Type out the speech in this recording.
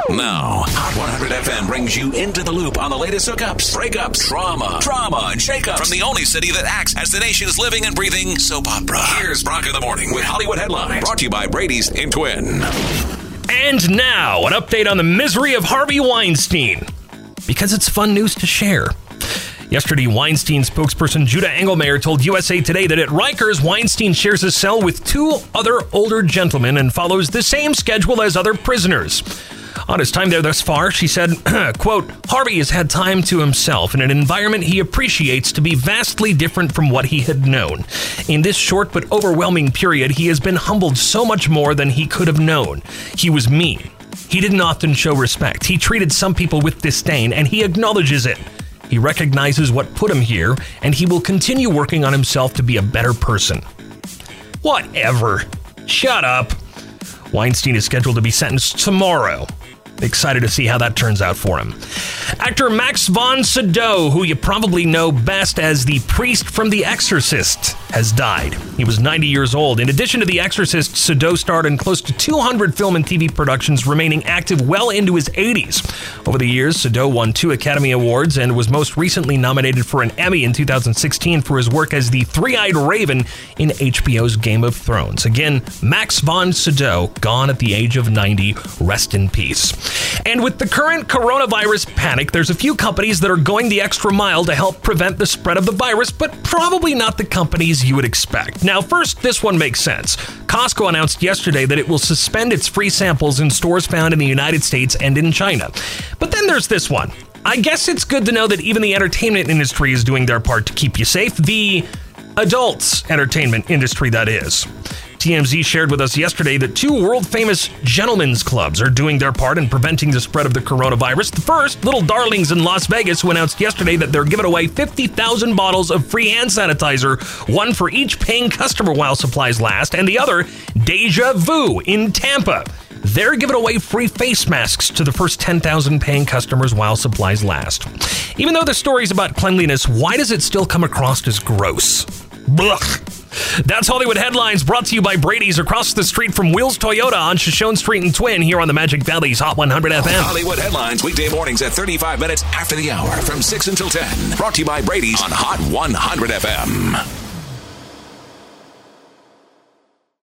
Now, Hot 100 FM brings you into the loop on the latest hookups, breakups, drama, and shakeups from the only city that acts as the nation's living and breathing soap opera. Here's Brock in the Morning with Hollywood Headlines, brought to you by Brady's in Twin. And now, an update on the misery of Harvey Weinstein, because it's fun news to share. Yesterday, Weinstein spokesperson Judah Engelmayer told USA Today that at Rikers, Weinstein shares a cell with two other older gentlemen and follows the same schedule as other prisoners. On his time there thus far, she said, quote, Harvey has had time to himself in an environment he appreciates to be vastly different from what he had known. In this short but overwhelming period, he has been humbled so much more than he could have known. He was mean. He didn't often show respect. He treated some people with disdain, and he acknowledges it. He recognizes what put him here, and he will continue working on himself to be a better person. Whatever. Shut up. Weinstein is scheduled to be sentenced tomorrow. Excited to see how that turns out for him. Actor Max von Sydow, who you probably know best as the priest from The Exorcist, has died. He was 90 years old. In addition to The Exorcist, Sydow starred in close to 200 film and TV productions, remaining active well into his 80s. Over the years, Sydow won 2 Academy Awards and was most recently nominated for an Emmy in 2016 for his work as the Three-Eyed Raven in HBO's Game of Thrones. Again, Max von Sydow, gone at the age of 90. Rest in peace. And with the current coronavirus panic, there's a few companies that are going the extra mile to help prevent the spread of the virus, but probably not the companies you would expect. Now, first, this one makes sense. Costco announced yesterday that it will suspend its free samples in stores found in the United States and in China. But then there's this one. I guess it's good to know that even the entertainment industry is doing their part to keep you safe. The adults entertainment industry, that is. TMZ shared with us yesterday that 2 world-famous gentlemen's clubs are doing their part in preventing the spread of the coronavirus. The first, Little Darlings in Las Vegas, who announced yesterday that they're giving away 50,000 bottles of free hand sanitizer, one for each paying customer while supplies last, and the other, Deja Vu in Tampa. They're giving away free face masks to the first 10,000 paying customers while supplies last. Even though the story's about cleanliness, why does it still come across as gross? Blech. That's Hollywood Headlines, brought to you by Brady's across the street from Wheels Toyota on Shoshone Street in Twin, here on the Magic Valley's Hot 100 FM. Hollywood Headlines, weekday mornings at 35 minutes after the hour from 6 until 10. Brought to you by Brady's on Hot 100 FM.